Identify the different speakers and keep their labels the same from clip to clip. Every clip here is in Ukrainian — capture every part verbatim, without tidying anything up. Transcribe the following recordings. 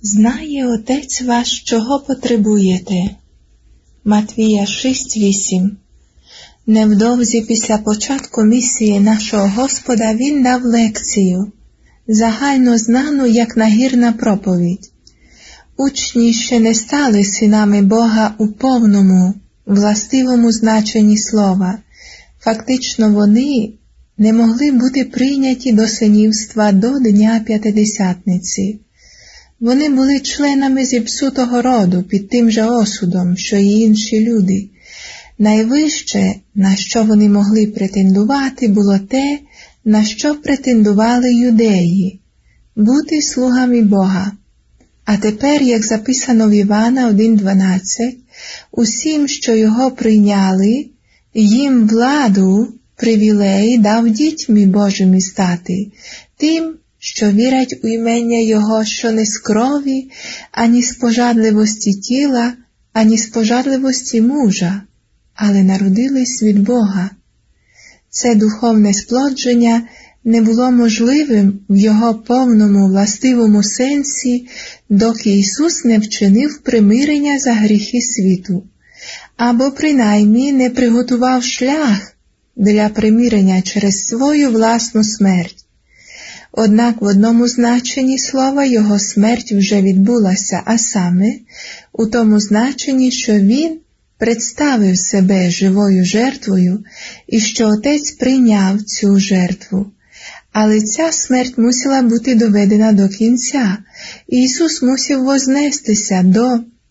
Speaker 1: Знає Отець ваш, чого потребуєте. Матвія шість вісім. Невдовзі після початку місії нашого Господа Він дав лекцію, загально знану як нагірна проповідь. Учні ще не стали синами Бога у повному, властивому значенні слова. Фактично вони не могли бути прийняті до синівства до Дня П'ятидесятниці. Вони були членами зіпсутого роду під тим же осудом, що й інші люди. Найвище, на що вони могли претендувати, було те, на що претендували юдеї – бути слугами Бога. А тепер, як записано в Івана один дванадцять, усім, що його прийняли, їм владу, привілей дав дітьми Божими стати, тим, що вірять у імення Його, що не з крові, ані з пожадливості тіла, ані з пожадливості мужа, але народились від Бога. Це духовне сплодження не було можливим в його повному властивому сенсі, доки Ісус не вчинив примирення за гріхи світу, або принаймні не приготував шлях для примирення через свою власну смерть. Однак в одному значенні слова його смерть вже відбулася, а саме у тому значенні, що він представив себе живою жертвою і що Отець прийняв цю жертву. Але ця смерть мусила бути доведена до кінця, і Ісус мусив вознестися до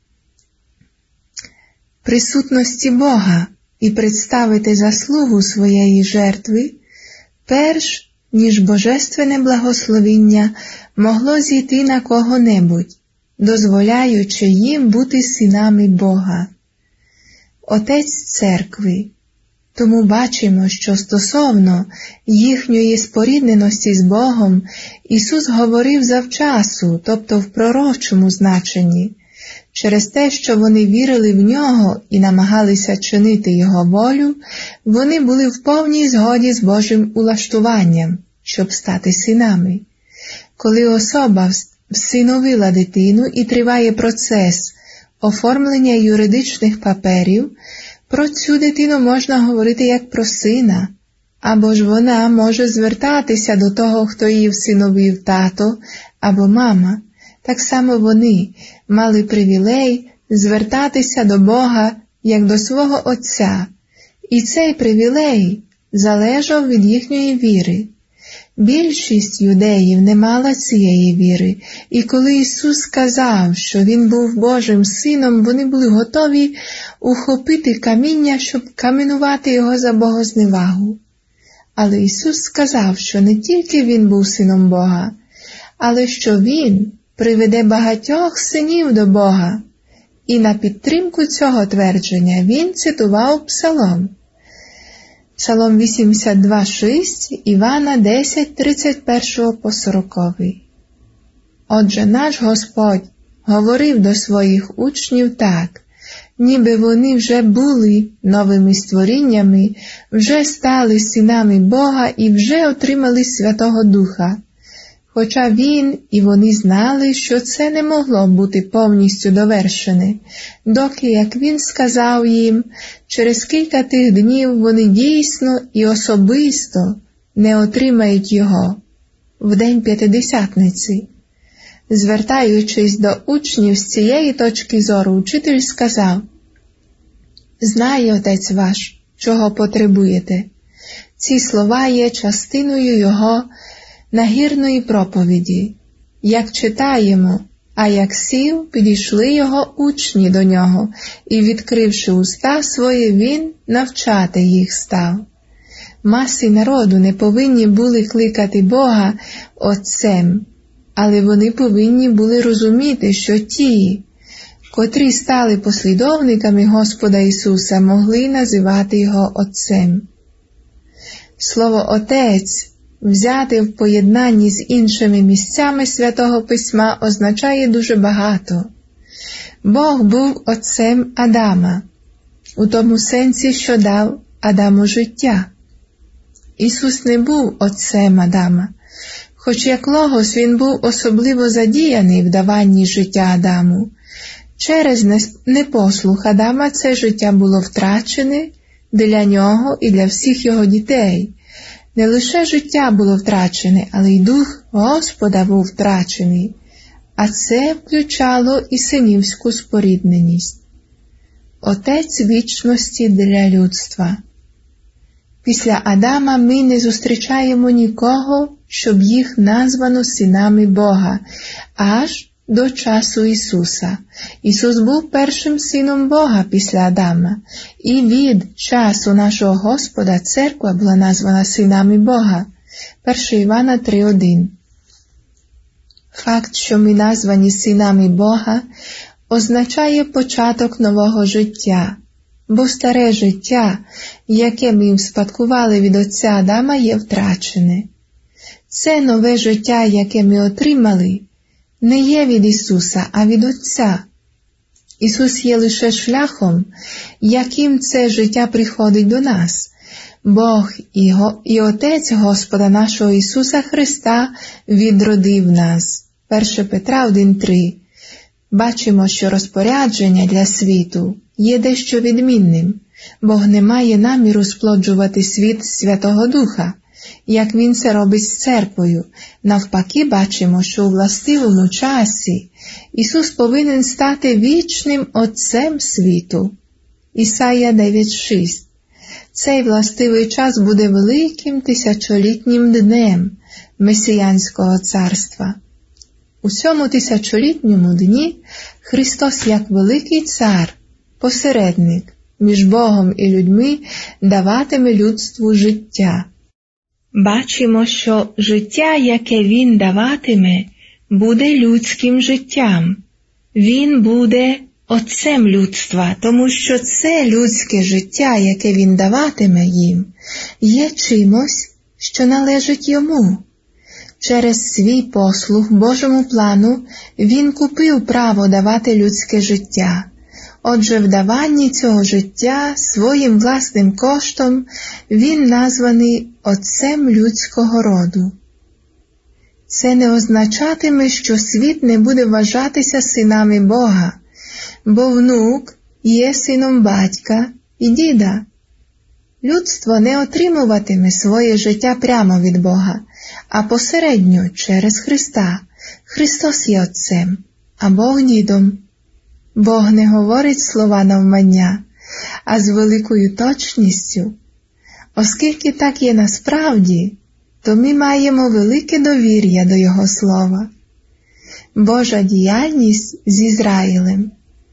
Speaker 1: присутності Бога і представити заслугу своєї жертви, перш ніж божественне благословіння могло зійти на кого-небудь, дозволяючи їм бути синами Бога. Отець церкви. Тому бачимо, що стосовно їхньої спорідненості з Богом Ісус говорив завчасу, тобто в пророчому значенні, через те, що вони вірили в Нього і намагалися чинити Його волю, вони були в повній згоді з Божим улаштуванням, щоб стати синами. Коли особа всиновила дитину і триває процес оформлення юридичних паперів, про цю дитину можна говорити як про сина, або ж вона може звертатися до того, хто її всиновив, тато або мама. Так само вони мали привілей звертатися до Бога як до свого Отця, і цей привілей залежав від їхньої віри. Більшість юдеїв не мала цієї віри, і коли Ісус сказав, що Він був Божим Сином, вони були готові ухопити каміння, щоб каменувати Його за богозневагу. Але Ісус сказав, що не тільки Він був Сином Бога, але що Він приведе багатьох синів до Бога. І на підтримку цього твердження Він цитував Псалом. Псалом вісімдесят два шість, Івана десять тридцять один по сороковий. Отже, наш Господь говорив до своїх учнів так, ніби вони вже були новими створіннями, вже стали синами Бога і вже отримали Святого Духа. Хоча Він і вони знали, що це не могло бути повністю довершене, доки, як Він сказав їм, через кілька тих днів вони дійсно і особисто не отримають Його в День П'ятидесятниці. Звертаючись до учнів з цієї точки зору, учитель сказав: «Знає Отець ваш, чого потребуєте». Ці слова є частиною Його нагірної проповіді. Як читаємо, а як сів, підійшли його учні до нього, і, відкривши уста свої, він навчати їх став. Маси народу не повинні були кликати Бога Отцем, але вони повинні були розуміти, що ті, котрі стали послідовниками Господа Ісуса, могли називати Його Отцем. Слово «Отець» взяти в поєднанні з іншими місцями Святого Письма означає дуже багато. Бог був Отцем Адама, у тому сенсі, що дав Адаму життя. Ісус не був Отцем Адама, Хоч як Логос він був особливо задіяний в даванні життя Адаму, через непослух Адама це життя було втрачене для нього і для всіх його дітей. Не лише життя було втрачене, але й дух Господа був втрачений, а це включало і синівську спорідненість. Отець вічності для людства. Після Адама ми не зустрічаємо нікого, щоб їх названо синами Бога, аж до часу Ісуса. Ісус був першим сином Бога після Адама, і від часу нашого Господа церква була названа синами Бога. перше Івана три один. Факт, що ми названі синами Бога, означає початок нового життя, бо старе життя, яке ми успадкували від отця Адама, є втрачене. Це нове життя, яке ми отримали, не є від Ісуса, а від Отця. Ісус є лише шляхом, яким це життя приходить до нас. Бог і, Го... і Отець Господа нашого Ісуса Христа відродив нас. перше Петра один три. Бачимо, що розпорядження для світу є дещо відмінним. Бог не має наміру сплоджувати світ Святого Духа, як Він це робить з церквою. Навпаки, бачимо, що у властивому часі Ісус повинен стати вічним Отцем світу. Ісая дев'ять шість. Цей властивий час буде великим тисячолітнім днем Месіянського царства. У цьому тисячолітньому дні Христос як великий цар, посередник між Богом і людьми даватиме людству життя. Бачимо, що життя, яке Він даватиме, буде людським життям. Він буде Отцем людства, тому що це людське життя, яке Він даватиме їм, є чимось, що належить Йому. Через свій послух Божому плану Він купив право давати людське життя. Отже, в даванні цього життя своїм власним коштом Він названий Отцем людського роду. Це не означатиме, що світ не буде вважатися синами Бога, бо внук є сином батька і діда. Людство не отримуватиме своє життя прямо від Бога, а посередньо через Христа. Христос є Отцем, а Бог дідом. Бог не говорить слова навмання, а з великою точністю. Оскільки так є насправді, то ми маємо велике довір'я до Його слова. Божа діяльність з Ізраїлем.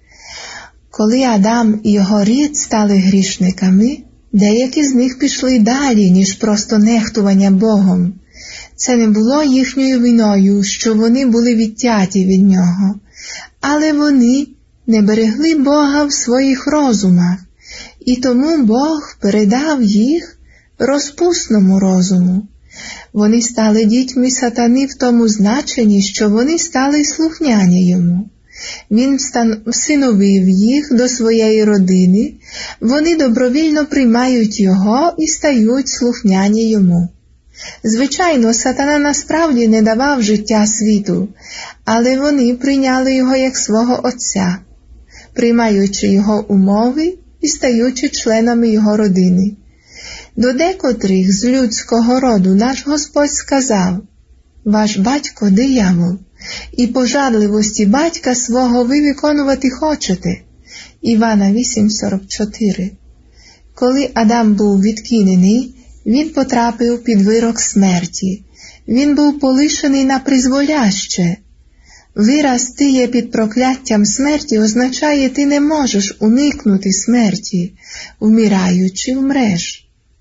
Speaker 1: Коли Адам і його рід стали грішниками, деякі з них пішли далі, ніж просто нехтування Богом. Це не було їхньою виною, що вони були відтяті від Нього, але вони не берегли Бога в своїх розумах, і тому Бог передав їх розпусному розуму. Вони стали дітьми сатани в тому значенні, що вони стали слухняні йому. Він всиновив їх до своєї родини, вони добровільно приймають його і стають слухняні йому. Звичайно, сатана насправді не давав життя світу, але вони прийняли його як свого отця, приймаючи його умови і стаючи членами його родини. До декотрих з людського роду наш Господь сказав: «Ваш батько – диявол, і пожадливості батька свого ви виконувати хочете». Івана вісім сорок чотири. Коли Адам був відкинений, він потрапив під вирок смерті. Він був полишений на призволяще. Вираз «ти є під прокляттям смерті» означає «ти не можеш уникнути смерті, вмираючи вмреш».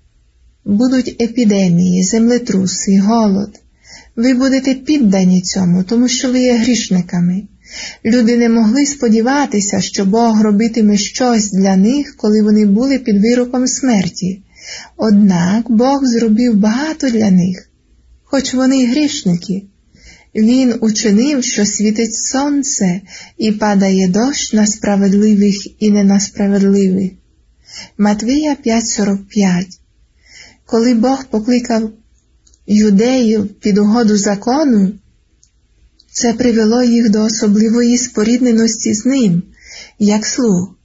Speaker 1: Будуть епідемії, землетруси, голод. Ви будете піддані цьому, тому що ви є грішниками. Люди не могли сподіватися, що Бог робитиме щось для них, коли вони були під вироком смерті. Однак Бог зробив багато для них, хоч вони й грішники. Він учинив, що світить сонце і падає дощ на справедливих і не на справедливих. Матвія п'ять сорок п'ять. Коли Бог покликав юдеїв під угоду закону, це привело їх до особливої спорідненості з ним, як слуг.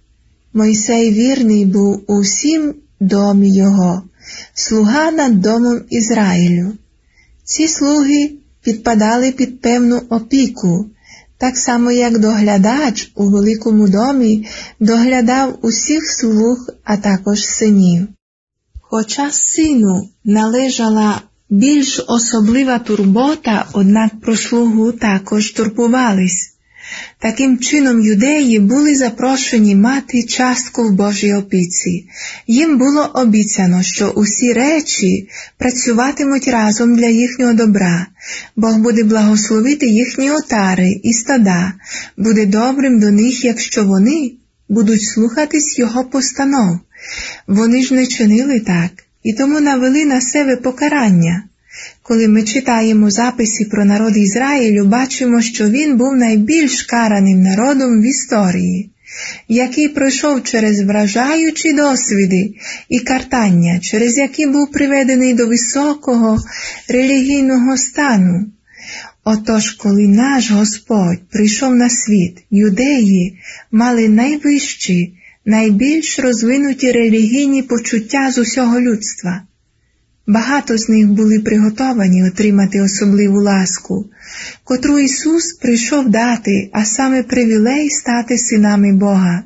Speaker 1: Мойсей вірний був у всім домі його, слуга над домом Ізраїлю. Ці слуги підпадали під певну опіку, так само як доглядач у великому домі доглядав усіх слуг, а також синів. Хоча сину належала більш особлива турбота, однак про слугу також турбувались. Таким чином юдеї були запрошені мати частку в Божій опіці. Їм було обіцяно, що усі речі працюватимуть разом для їхнього добра. Бог буде благословити їхні отари і стада, буде добрим до них, якщо вони будуть слухатись Його постанов. Вони ж не чинили так, і тому навели на себе покарання. Коли ми читаємо записи про народ Ізраїлю, бачимо, що він був найбільш караним народом в історії, який пройшов через вражаючі досвіди і картання, через які був приведений до високого релігійного стану. Отож, коли наш Господь прийшов на світ, юдеї мали найвищі, найбільш розвинуті релігійні почуття з усього людства. Багато з них були приготовані отримати особливу ласку, котру Ісус прийшов дати, а саме привілей стати синами Бога.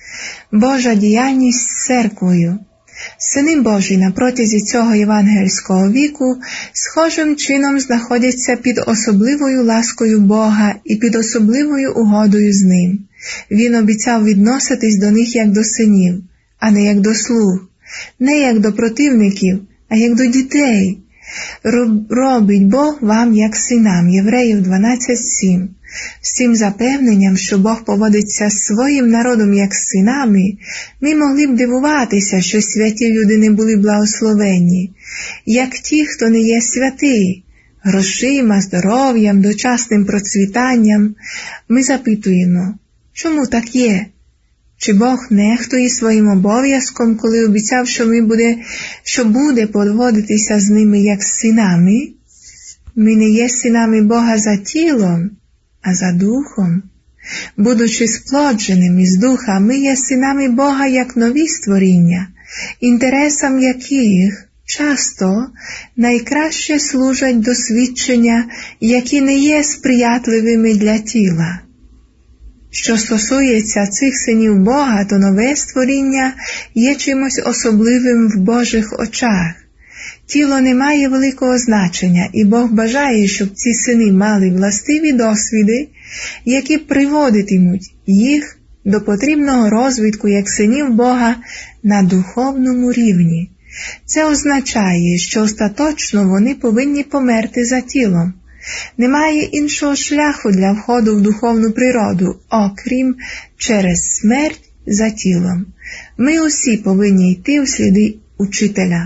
Speaker 1: Божа діяльність з церквою. Сини Божі на протязі цього євангельського віку схожим чином знаходяться під особливою ласкою Бога і під особливою угодою з Ним. Він обіцяв відноситись до них як до синів, а не як до слуг, не як до противників, а як до дітей. Робить Бог вам як синам. Євреїв дванадцять сім. З цим запевненням, що Бог поводиться з своїм народом як з синами, ми могли б дивуватися, що святі люди не були благословенні, як ті, хто не є святий, грошима, здоров'ям, дочасним процвітанням. Ми запитуємо, чому так є? Чи Бог нехтує своїм обов'язком, коли обіцяв, що, ми буде, що буде поводитися з ними як з синами? Ми не є синами Бога за тілом, а за духом. Будучи сплодженими з духа, ми є синами Бога як нові створіння, інтересам яких часто найкраще служать до свідчення, які не є сприятливими для тіла. Що стосується цих синів Бога, то нове створіння є чимось особливим в Божих очах. Тіло не має великого значення, і Бог бажає, щоб ці сини мали властиві досвіди, які приводитимуть їх до потрібного розвитку як синів Бога на духовному рівні. Це означає, що остаточно вони повинні померти за тілом. Немає іншого шляху для входу в духовну природу, окрім через смерть за тілом. Ми усі повинні йти у сліди учителя.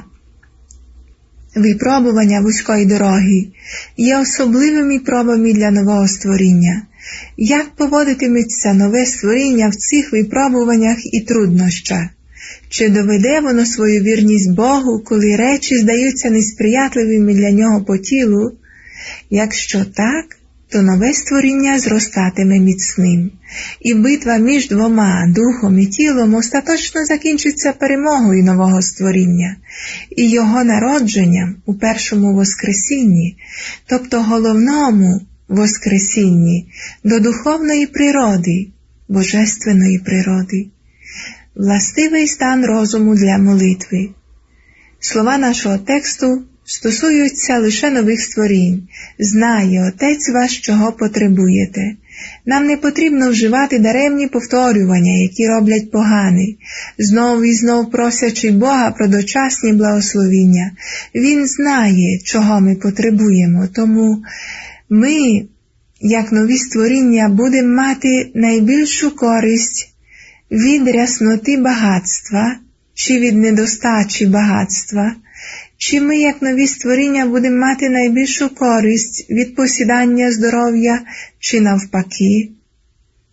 Speaker 1: Випробування вузької дороги є особливими пробами для нового створіння. Як поводитиметься нове створіння в цих випробуваннях і труднощах? Чи доведе воно свою вірність Богу, коли речі здаються несприятливими для нього по тілу? Якщо так, то нове створіння зростатиме міцним, і битва між двома, духом і тілом, остаточно закінчиться перемогою нового створіння і його народженням у першому воскресінні, тобто головному воскресінні, до духовної природи, божественної природи. Властивий стан розуму для молитви. Слова нашого тексту стосуються лише нових створінь. Знає Отець ваш, чого потребуєте. Нам не потрібно вживати даремні повторювання, які роблять погане, знову і знов просячи Бога про дочасні благословіння. Він знає, чого ми потребуємо, тому ми, як нові створіння, будемо мати найбільшу користь від рясноти багатства, чи від недостачі багатства, чи ми, як нові створіння, будемо мати найбільшу користь від посідання здоров'я, чи навпаки.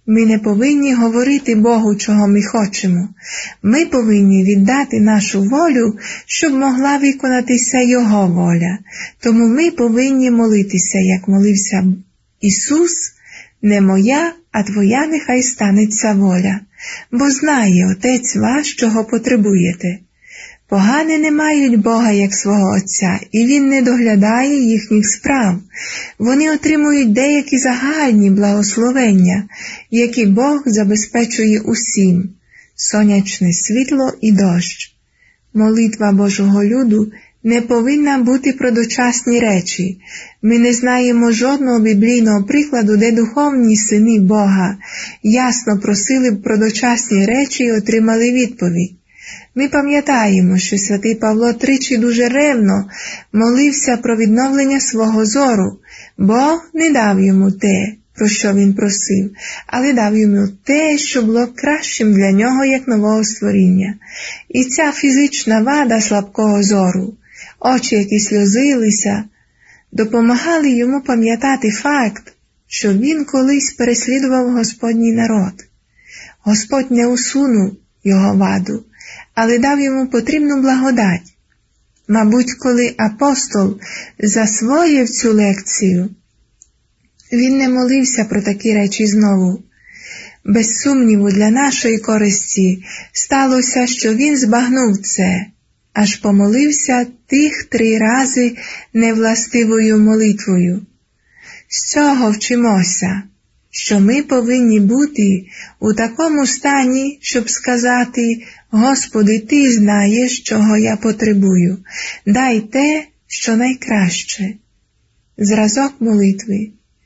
Speaker 1: Ми не повинні говорити Богу, чого ми хочемо. Ми повинні віддати нашу волю, щоб могла виконатися Його воля. Тому ми повинні молитися, як молився Ісус: «Не моя, а Твоя нехай станеться воля, бо знає Отець ваш, чого потребуєте». Погані не мають Бога як свого Отця, і Він не доглядає їхніх справ. Вони отримують деякі загальні благословення, які Бог забезпечує усім – сонячне світло і дощ. Молитва Божого люду не повинна бути про дочасні речі. Ми не знаємо жодного біблійного прикладу, де духовні сини Бога ясно просили про дочасні речі і отримали відповідь. Ми пам'ятаємо, що святий Павло тричі дуже ревно молився про відновлення свого зору. Бог не дав йому те, про що він просив, але дав йому те, що було кращим для нього, як нового створіння. І ця фізична вада слабкого зору, очі, які сльозилися, допомагали йому пам'ятати факт, що він колись переслідував Господній народ. Господь не усунув його ваду, але дав йому потрібну благодать. Мабуть, коли апостол засвоїв цю лекцію, він не молився про такі речі знову. Без сумніву, для нашої користі сталося, що він збагнув це, аж помолився тих три рази невластивою молитвою. З цього вчимося, що ми повинні бути у такому стані, щоб сказати: «Господи, Ти знаєш, чого я потребую. Дай те, що найкраще». Зразок молитви.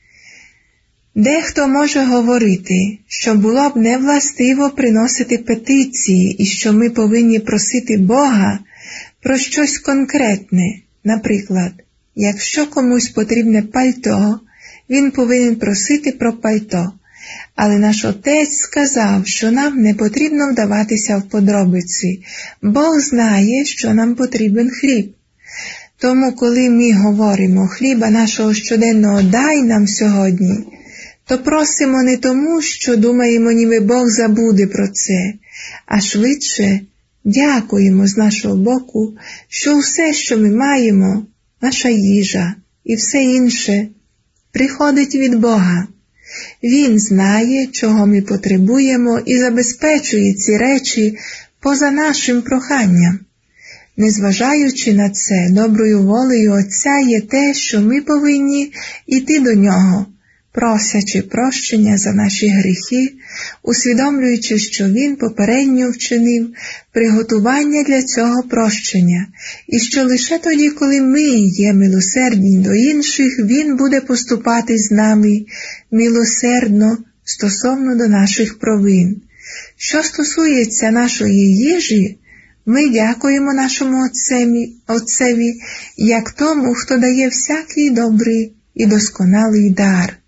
Speaker 1: Дехто може говорити, що було б невластиво приносити петиції і що ми повинні просити Бога про щось конкретне. Наприклад, якщо комусь потрібне пальто, він повинен просити про пальто. Але наш Отець сказав, що нам не потрібно вдаватися в подробиці. Бог знає, що нам потрібен хліб. Тому, коли ми говоримо «хліба нашого щоденного дай нам сьогодні», то просимо не тому, що думаємо, ніби Бог забуде про це, а швидше дякуємо з нашого боку, що все, що ми маємо, наша їжа і все інше, приходить від Бога. Він знає, чого ми потребуємо, і забезпечує ці речі поза нашим проханням. Незважаючи на це, доброю волею Отця є те, що ми повинні йти до Нього, просячи прощення за наші гріхи, усвідомлюючи, що Він попередньо вчинив приготування для цього прощення, і що лише тоді, коли ми є милосердні до інших, Він буде поступати з нами милосердно стосовно до наших провин. Що стосується нашої їжі, ми дякуємо нашому Отцеві, Отцеві як тому, хто дає всякий добрий і досконалий дар.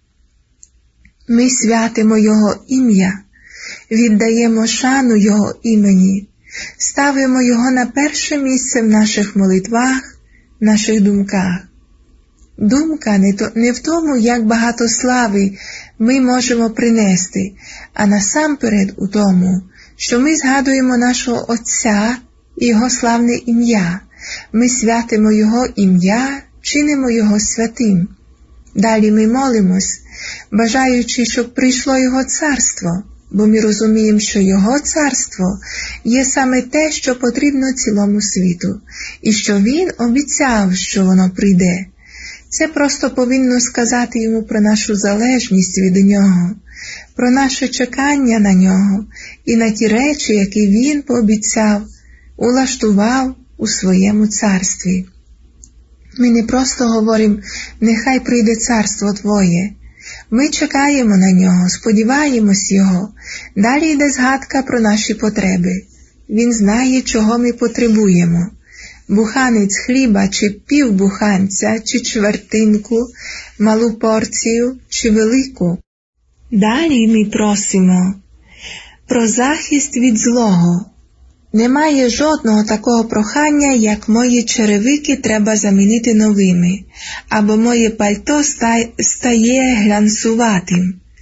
Speaker 1: Ми святимо Його ім'я, віддаємо шану Його імені, ставимо Його на перше місце в наших молитвах, в наших думках. Думка не, то, не в тому, як багато слави ми можемо принести, а насамперед у тому, що ми згадуємо нашого Отця і Його славне ім'я. Ми святимо Його ім'я, чинимо Його святим. Далі ми молимось, бажаючи, щоб прийшло Його царство, бо ми розуміємо, що Його царство є саме те, що потрібно цілому світу, і що Він обіцяв, що воно прийде. Це просто повинно сказати Йому про нашу залежність від Нього, про наше чекання на Нього і на ті речі, які Він пообіцяв, улаштував у своєму царстві. Ми не просто говоримо «нехай прийде царство Твоє». Ми чекаємо на Нього, сподіваємось Його. Далі йде згадка про наші потреби. Він знає, чого ми потребуємо. Буханець хліба, чи півбуханця, чи чвертинку, малу порцію, чи велику. Далі ми просимо про захист від злого. Немає жодного такого прохання, як «мої черевики треба замінити новими», або «моє пальто стає глянцюватим».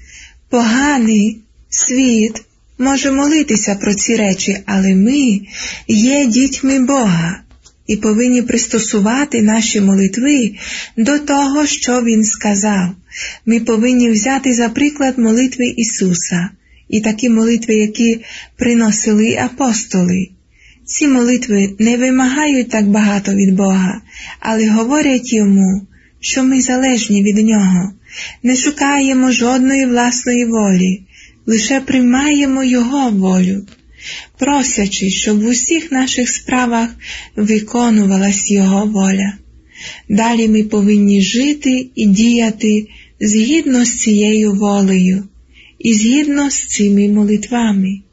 Speaker 1: Поганий світ може молитися про ці речі, але ми є дітьми Бога і повинні пристосувати наші молитви до того, що Він сказав. Ми повинні взяти за приклад молитви Ісуса і такі молитви, які приносили апостоли. Ці молитви не вимагають так багато від Бога, але говорять Йому, що ми залежні від Нього. Не шукаємо жодної власної волі, лише приймаємо Його волю, просячи, щоб в усіх наших справах виконувалась Його воля. Далі ми повинні жити і діяти згідно з цією волею і згідно з цими молитвами.